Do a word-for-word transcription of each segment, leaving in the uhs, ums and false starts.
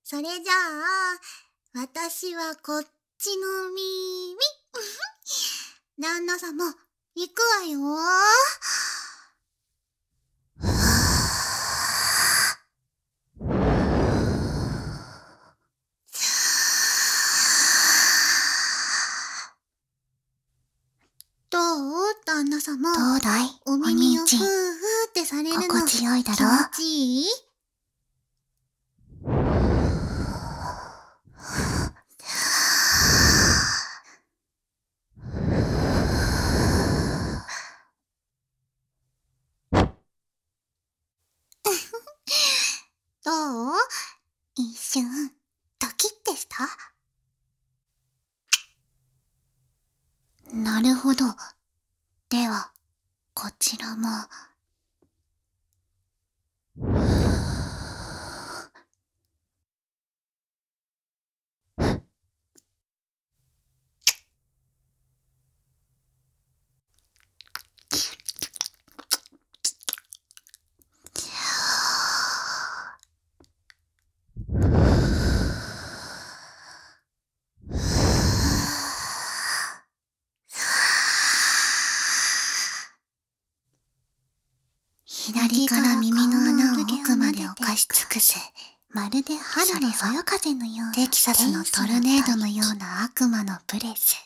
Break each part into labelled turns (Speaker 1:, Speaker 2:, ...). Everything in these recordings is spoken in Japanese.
Speaker 1: それじゃあ、私はこっちの耳。旦那様、行くわよ。どう？旦那様。
Speaker 2: どうだい？
Speaker 1: お耳をふーふーってされるの
Speaker 2: 心地よいだろ？
Speaker 1: 気持ちいい？どう？一瞬、ドキッてした？
Speaker 2: なるほど。では、こちらも。左から耳の穴を奥まで侵し尽くす、まるで春のそよ風のようなテキサスのトルネードのような悪魔のブレス。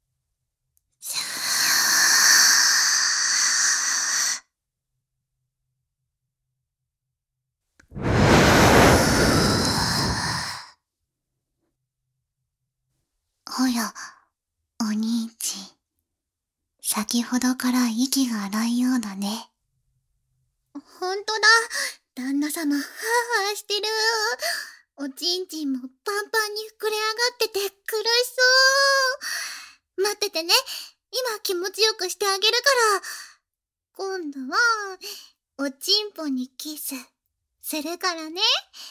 Speaker 2: おや、お兄ちん。先ほどから息が荒いようだね。
Speaker 1: ほんとだ。旦那様、ハーハーしてる。おちんちんもパンパンに膨れ上がってて苦しそう。待っててね。今気持ちよくしてあげるから。今度は、おちんぽにキスするからね。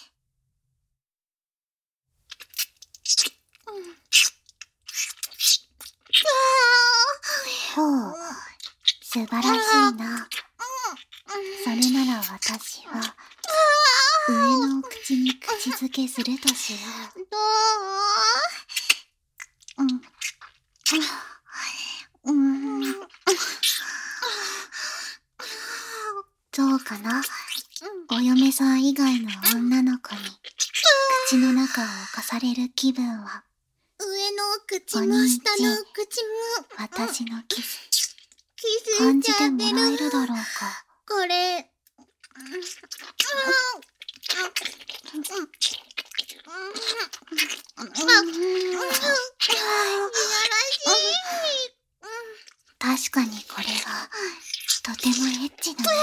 Speaker 2: ほう、素晴らしいな。それなら私は、上のお口に口づけするとしよう。
Speaker 1: ど
Speaker 2: ううん。うん。どうかな？お嫁さん以外の女の子に、口の中を侵される気分は、
Speaker 1: う上の口も下の口も、
Speaker 2: 私のキス、
Speaker 1: キス
Speaker 2: 感じ
Speaker 1: しちゃってる。
Speaker 2: てもらえるだろうか。
Speaker 1: これ、
Speaker 2: 確かにこれは、とてもエッチだね。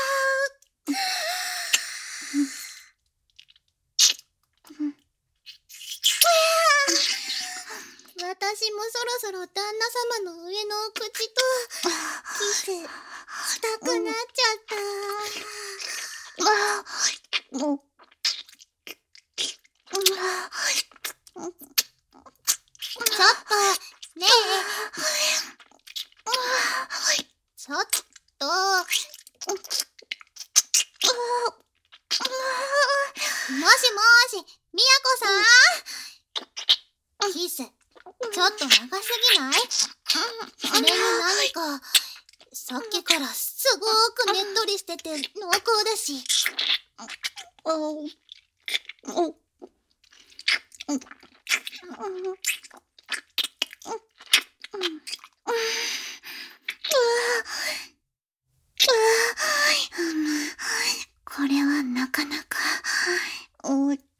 Speaker 1: 私もそろそろ旦那様の上の口とキスしたくなっちゃった。ちょっと、ねえ。ちょっと。もしもーし、みやこさん？キス、ちょっと長すぎない？それに何か、さっきからすごーくねっとりしてて濃厚だし。
Speaker 2: これはなかなか、お